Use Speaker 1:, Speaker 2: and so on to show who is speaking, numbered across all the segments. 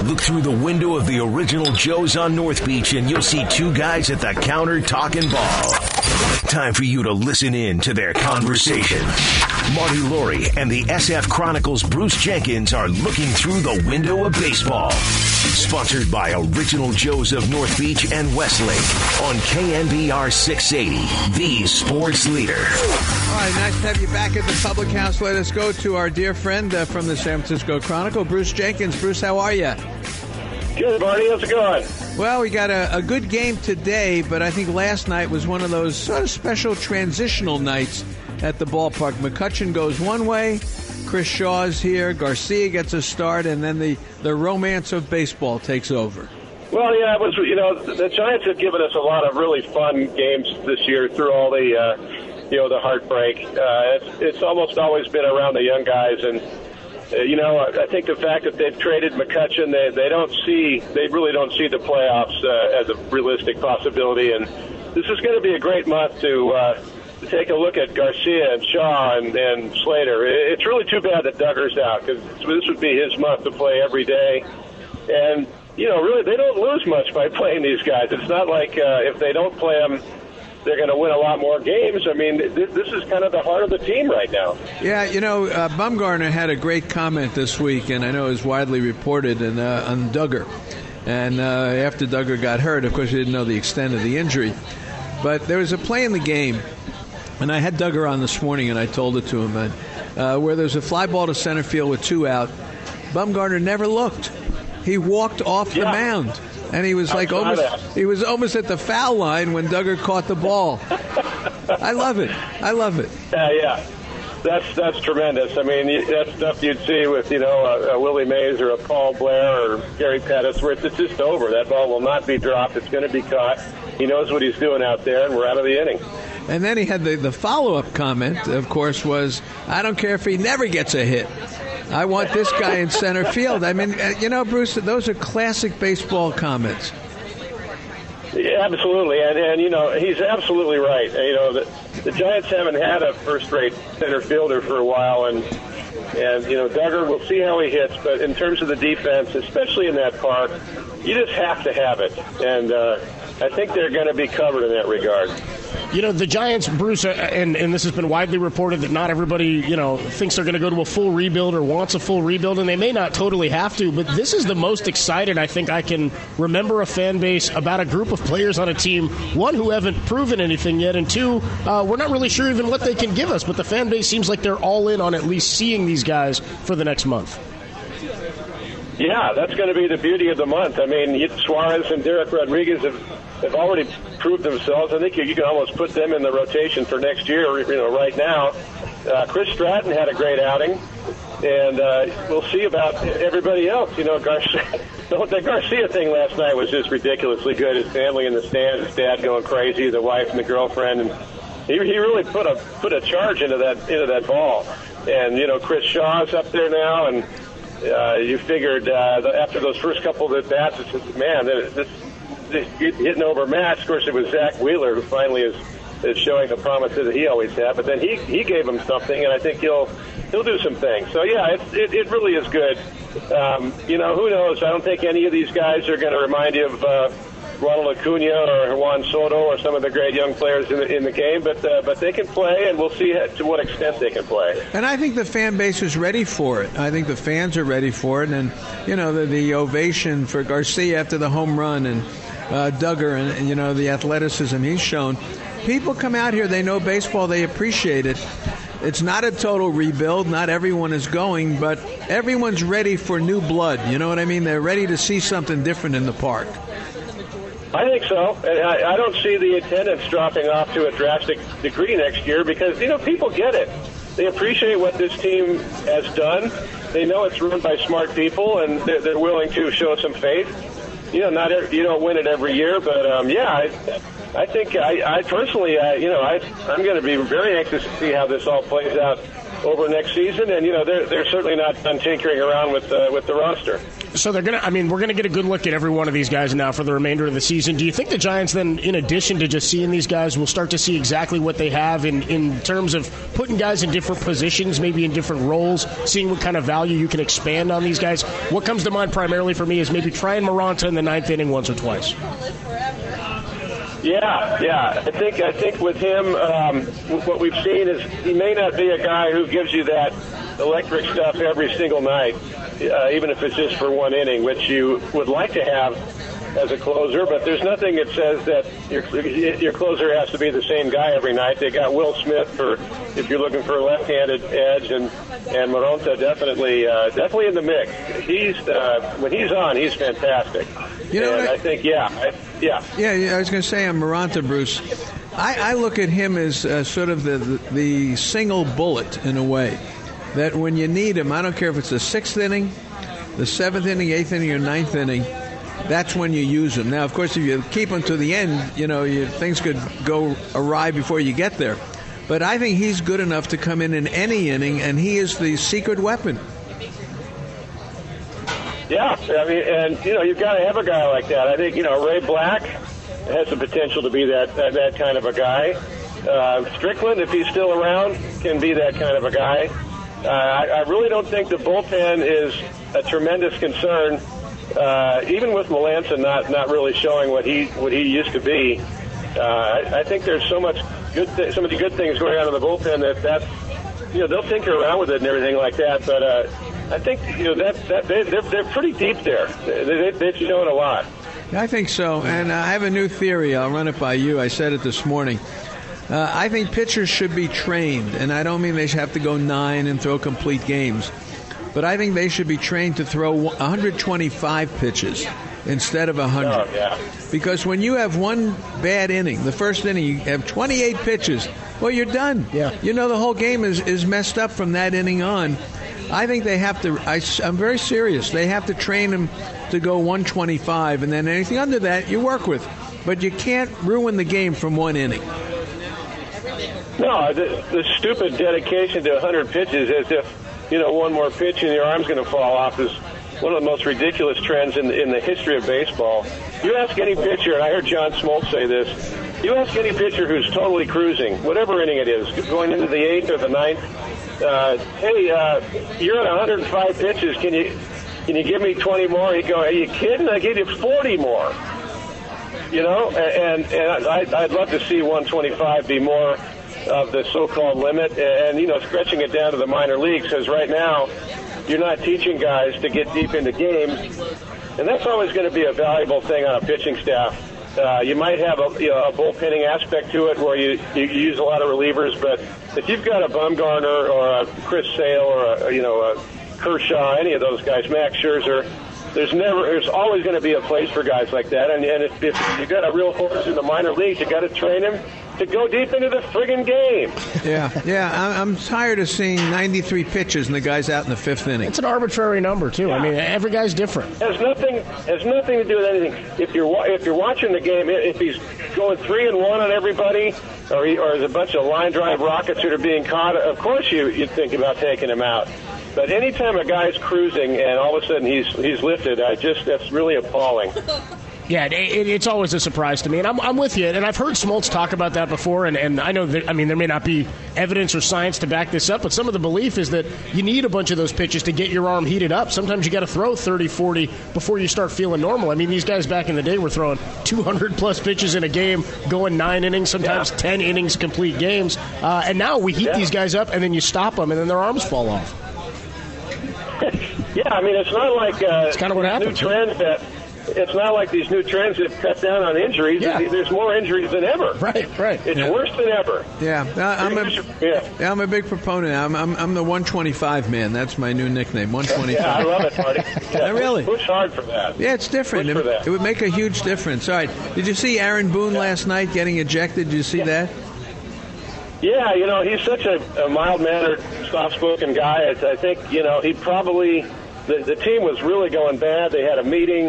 Speaker 1: Look through the window of the original Joe's on North Beach and you'll see two guys at the counter talking ball. Time for you to listen in to their conversation. Marty Laurie and the SF Chronicles' Bruce Jenkins are looking through the window of baseball. Sponsored by Original Joe's of North Beach and Westlake on KNBR 680, the sports leader.
Speaker 2: All right, nice to have you back at the Public House. Let us go to our dear friend from the San Francisco Chronicle, Bruce Jenkins. Bruce, how are you?
Speaker 3: Good, Marty. How's it going?
Speaker 2: Well, we got a good game today, but I think last night was one of those sort of special transitional nights at the ballpark. McCutchen goes one way, Chris Shaw's here, Garcia gets a start, and then the romance of baseball takes over.
Speaker 3: Well, yeah, it was. The Giants have given us a lot of really fun games this year through all the, the heartbreak. It's almost always been around the young guys, and I think the fact that they've traded McCutchen, they really don't see the playoffs as a realistic possibility, and this is going to be a great month to take a look at Garcia and Shaw and Slater. It's really too bad that Duggar's out, because this would be his month to play every day. And, really, they don't lose much by playing these guys. It's not like if they don't play them, they're going to win a lot more games. I mean, this is kind of the heart of the team right now.
Speaker 2: Yeah, Bumgarner had a great comment this week, and I know it was widely reported on Duggar. And after Duggar got hurt, of course, we didn't know the extent of the injury. But there was a play in the game, and I had Duggar on this morning, and I told it to him, where there's a fly ball to center field with two out. Bumgarner never looked. He walked off the mound, and he was almost at the foul line when Duggar caught the ball. I love it.
Speaker 3: Yeah. That's tremendous. I mean, that's stuff you'd see with, a Willie Mays or a Paul Blair or Gary Pettis, where it's just over. That ball will not be dropped. It's going to be caught. He knows what he's doing out there, and we're out of the inning.
Speaker 2: And then he had the follow-up comment, of course, was, I don't care if he never gets a hit. I want this guy in center field. I mean, Bruce, those are classic baseball comments.
Speaker 3: Yeah, absolutely, and he's absolutely right. The Giants haven't had a first-rate center fielder for a while, and Duggar, we'll see how he hits. But in terms of the defense, especially in that park, you just have to have it, and I think they're going to be covered in that regard.
Speaker 4: The Giants, Bruce, and this has been widely reported that not everybody, thinks they're going to go to a full rebuild or wants a full rebuild, and they may not totally have to, but this is the most excited I think I can remember a fan base about a group of players on a team, one, who haven't proven anything yet, and two, we're not really sure even what they can give us, but the fan base seems like they're all in on at least seeing these guys for the next month.
Speaker 3: Yeah, that's going to be the beauty of the month. I mean, Suarez and Derek Rodriguez have already proved themselves. I think you can almost put them in the rotation for next year, right now. Chris Stratton had a great outing, and we'll see about everybody else. The Garcia thing last night was just ridiculously good. His family in the stands, his dad going crazy, the wife and the girlfriend, and he really put a charge into that ball. And, Chris Shaw's up there now, and you figured after those first couple of at-bats, it's just, man, this hitting over Matt. Of course, it was Zach Wheeler who finally is showing the promise that he always had. But then he gave him something, and I think he'll do some things. So, yeah, it really is good. Who knows? I don't think any of these guys are going to remind you of Ronald Acuna or Juan Soto or some of the great young players in the game, but they can play, and we'll see to what extent they can play. And
Speaker 2: I think the fan base is ready for it. I think the fans are ready for it, and the ovation for Garcia after the home run and Duggar and the athleticism he's shown. People come out here, they know baseball, they appreciate it. It's not a total rebuild. Not everyone is going, but everyone's ready for new blood. You know what I mean? They're ready to see something different in the park.
Speaker 3: I think so. And I don't see the attendance dropping off to a drastic degree next year because, people get it. They appreciate what this team has done. They know it's run by smart people, and they're willing to show some faith. You don't win it every year, but, I think I personally, I'm going to be very anxious to see how this all plays out over next season. And they're certainly not done tinkering around with the roster.
Speaker 4: So we're gonna get a good look at every one of these guys now for the remainder of the season. Do you think the Giants then, in addition to just seeing these guys, will start to see exactly what they have in terms of putting guys in different positions, maybe in different roles, seeing what kind of value you can expand on these guys? What comes to mind primarily for me is maybe trying Maranta in the ninth inning once or twice.
Speaker 3: Yeah. I think with him, what we've seen is he may not be a guy who gives you that electric stuff every single night, even if it's just for one inning, which you would like to have as a closer. But there's nothing that says that your closer has to be the same guy every night. They got Will Smith for if you're looking for a left-handed edge, and Maranta definitely in the mix. He's when he's on, he's fantastic. I think, yeah.
Speaker 2: I was going to say on Maranta, Bruce, I look at him as sort of the single bullet in a way. That when you need him, I don't care if it's the sixth inning, the seventh inning, eighth inning, or ninth inning, that's when you use him. Now, of course, if you keep him to the end, things could go awry before you get there. But I think he's good enough to come in any inning, and he is the secret weapon.
Speaker 3: Yeah, you've got to have a guy like that. I think Ray Black has the potential to be that kind of a guy. Strickland, if he's still around, can be that kind of a guy. I really don't think the bullpen is a tremendous concern, even with Melancon not really showing what he used to be. I think there's so many good things going on in the bullpen that they'll tinker around with it and everything like that. But I think they're pretty deep there. They've shown a lot.
Speaker 2: I think so, and I have a new theory. I'll run it by you. I said it this morning. I think pitchers should be trained, and I don't mean they should have to go 9 and throw complete games, but I think they should be trained to throw 125 pitches instead of 100.
Speaker 3: Oh, yeah.
Speaker 2: Because when you have one bad inning, the first inning, you have 28 pitches, well, you're done.
Speaker 4: Yeah.
Speaker 2: The whole game is messed up from that inning on. I think they have to, I'm very serious, they have to train them to go 125, and then anything under that you work with. But you can't ruin the game from one inning.
Speaker 3: No, the stupid dedication to 100 pitches as if, one more pitch and your arm's going to fall off is one of the most ridiculous trends in the history of baseball. You ask any pitcher, and I heard John Smoltz say this, you ask any pitcher who's totally cruising, whatever inning it is, going into the 8th or the 9th, you're at 105 pitches, can you give me 20 more? He'd go, are you kidding? I gave you 40 more. And I'd love to see 125 be more of the so-called limit, and stretching it down to the minor leagues, because right now you're not teaching guys to get deep into games, and that's always going to be a valuable thing on a pitching staff. You might have a bullpenning aspect to it where you use a lot of relievers, but if you've got a Bumgarner or a Chris Sale or a Kershaw, any of those guys, Max Scherzer, there's always going to be a place for guys like that, and if you've got a real horse in the minor leagues, you got to train him to go deep into the friggin' game.
Speaker 2: Yeah. I'm tired of seeing 93 pitches and the guy's out in the 5th inning.
Speaker 4: It's an arbitrary number too. Yeah. I mean, every guy's different.
Speaker 3: Has nothing to do with anything. If you're watching the game, if he's going 3-1 on everybody, or there's a bunch of line drive rockets that are being caught, of course you'd think about taking him out. But anytime a guy's cruising and all of a sudden he's lifted, that's really appalling.
Speaker 4: Yeah, it's always a surprise to me, and I'm with you. And I've heard Smoltz talk about that before, and I know that, there may not be evidence or science to back this up, but some of the belief is that you need a bunch of those pitches to get your arm heated up. Sometimes you got to throw 30, 40 before you start feeling normal. These guys back in the day were throwing 200-plus pitches in a game, going 9 innings, sometimes 10 innings complete games. And now we heat these guys up, and then you stop them, and then their arms fall off.
Speaker 3: Yeah, it's not like
Speaker 4: it's kind of what happens.
Speaker 3: New trends that. It's not like these new trends that cut down on injuries.
Speaker 4: Yeah.
Speaker 3: There's more injuries than ever.
Speaker 4: Right.
Speaker 3: It's worse than ever.
Speaker 2: Yeah, I'm a big proponent. I'm the 125 man. That's my new nickname, 125.
Speaker 3: Yeah, I love it, Marty. Yeah,
Speaker 2: really?
Speaker 3: Push hard for that.
Speaker 2: Yeah, it's different. It would make a huge difference. All right. Did you see Aaron Boone last night getting ejected? Did you see that?
Speaker 3: Yeah, he's such a mild-mannered, soft-spoken guy. I think, he probably the team was really going bad. They had a meeting.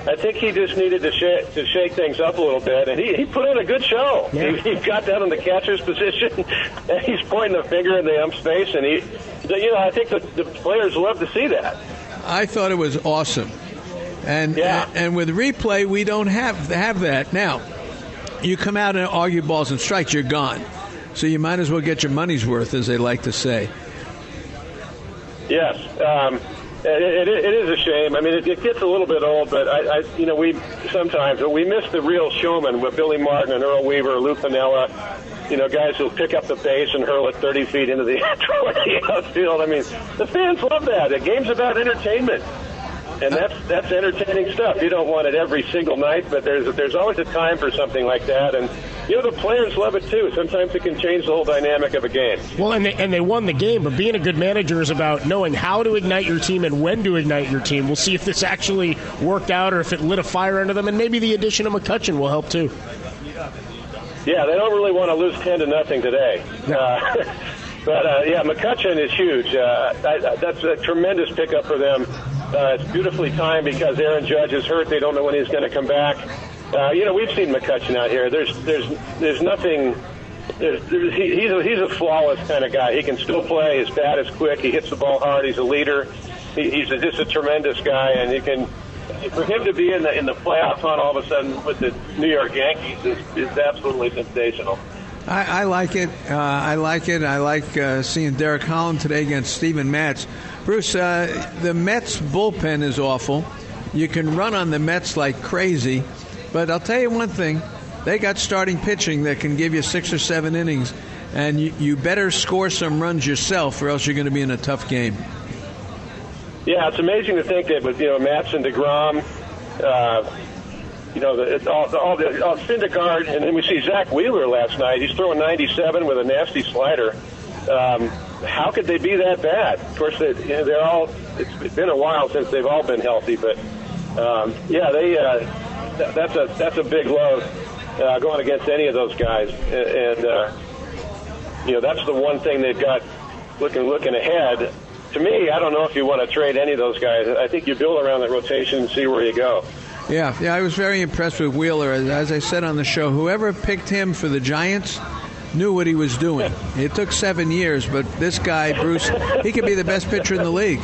Speaker 3: I think he just needed to shake things up a little bit, and he put in a good show.
Speaker 4: Yeah.
Speaker 3: He got down in the catcher's position, and he's pointing the finger in the ump's face, and I think the players love to see that.
Speaker 2: I thought it was awesome. And with replay, we don't have that. Now, you come out and argue balls and strikes, you're gone. So you might as well get your money's worth, as they like to say.
Speaker 3: Yes. It is a shame. I mean, it gets a little bit old, but we miss the real showmen with Billy Martin and Earl Weaver, Lou Piniella, guys who'll pick up the base and hurl it 30 feet into the outfield. I mean, the fans love that. The game's about entertainment. And that's entertaining stuff. You don't want it every single night, but there's always a time for something like that. And the players love it too. Sometimes it can change the whole dynamic of a game.
Speaker 4: Well, and they won the game, but being a good manager is about knowing how to ignite your team and when to ignite your team. We'll see if this actually worked out or if it lit a fire under them, and maybe the addition of McCutchen will help too.
Speaker 3: Yeah, they don't really want to lose 10-0 today. But McCutchen is huge. That's a tremendous pickup for them. It's beautifully timed because Aaron Judge is hurt. They don't know when he's going to come back. We've seen McCutchen out here. There's nothing. He's a flawless kind of guy. He can still play. His bat is quick. He hits the ball hard. He's a leader. He's just a tremendous guy, and for him to be in the playoff hunt all of a sudden with the New York Yankees is absolutely sensational.
Speaker 2: I like it. I like seeing Derek Holland today against Steven Matz. Bruce, the Mets bullpen is awful. You can run on the Mets like crazy, but I'll tell you one thing. They got starting pitching that can give you 6 or 7 innings, and you better score some runs yourself or else you're going to be in a tough game.
Speaker 3: Yeah, it's amazing to think that with Matz and DeGrom, Syndergaard, and then we see Zach Wheeler last night. He's throwing 97 with a nasty slider. How could they be that bad? Of course, they're all. It's been a while since they've all been healthy, but that's a big load going against any of those guys, and that's the one thing they've got looking ahead. To me, I don't know if you want to trade any of those guys. I think you build around that rotation and see where you go.
Speaker 2: Yeah, I was very impressed with Wheeler. As I said on the show, whoever picked him for the Giants knew what he was doing. It took 7 years, but this guy, Bruce, he could be the best pitcher in the league.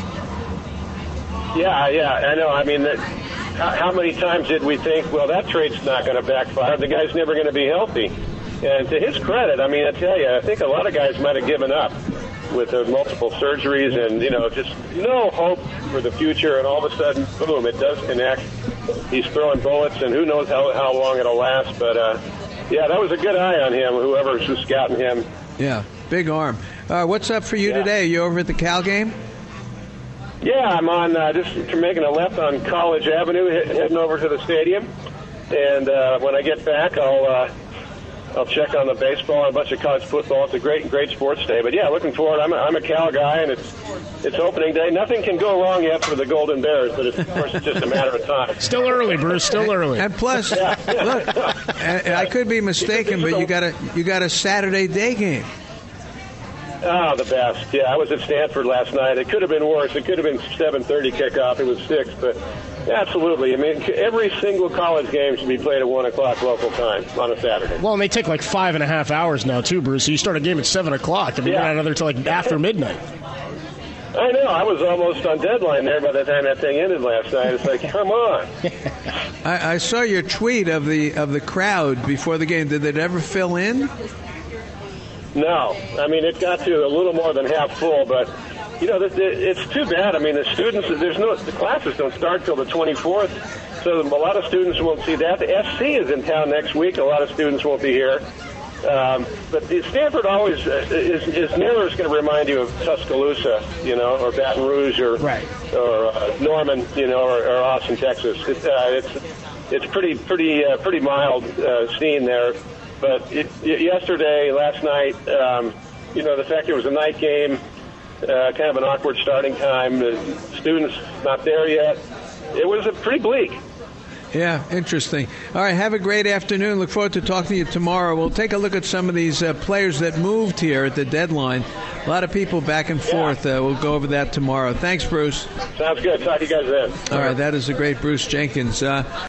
Speaker 3: Yeah, I know. I mean, how many times did we think, well, that trade's not going to backfire. The guy's never going to be healthy. And to his credit, I mean, I tell you, I think a lot of guys might have given up with multiple surgeries and, just no hope for the future. And all of a sudden, boom, it does connect. He's throwing bullets, and who knows how long it'll last. But, that was a good eye on him, whoever's scouting him.
Speaker 2: Yeah, big arm. What's up for you today? You over at the Cal game?
Speaker 3: Yeah, I'm on just making a left on College Avenue, heading over to the stadium. And when I get back, I'll check on the baseball and a bunch of college football. It's a great sports day. But, looking forward. I'm a Cal guy, and it's opening day. Nothing can go wrong yet for the Golden Bears, but of course it's just a matter of time.
Speaker 4: Still early, Bruce. Still early.
Speaker 2: And plus, look, I could be mistaken, but you got a Saturday day game.
Speaker 3: Oh, the best. Yeah, I was at Stanford last night. It could have been worse. It could have been 7:30 kickoff. It was 6, but absolutely. I mean, every single college game should be played at 1 o'clock local time on a Saturday.
Speaker 4: Well, and they take like 5.5 hours now, too, Bruce. So you start a game at 7 o'clock, and you're not another till like after midnight.
Speaker 3: I know. I was almost on deadline there by the time that thing ended last night. It's like, come on.
Speaker 2: I saw your tweet of the crowd before the game. Did it ever fill in?
Speaker 3: No. I mean, it got to a little more than half full, but, it's too bad. I mean, the students, the classes don't start till the 24th, so a lot of students won't see that. The SC is in town next week. A lot of students won't be here. But Stanford always is never going to remind you of Tuscaloosa, or Baton Rouge, or Norman, or Austin, Texas. It's pretty mild scene there. But yesterday, last night, the fact it was a night game, kind of an awkward starting time. The students not there yet. It was pretty bleak.
Speaker 2: Yeah, interesting. All right, have a great afternoon. Look forward to talking to you tomorrow. We'll take a look at some of these players that moved here at the deadline. a lot of people back and forth. We'll go over that tomorrow. Thanks, Bruce.
Speaker 3: Sounds good. Talk to you guys then.
Speaker 2: All right, that is the great Bruce Jenkins.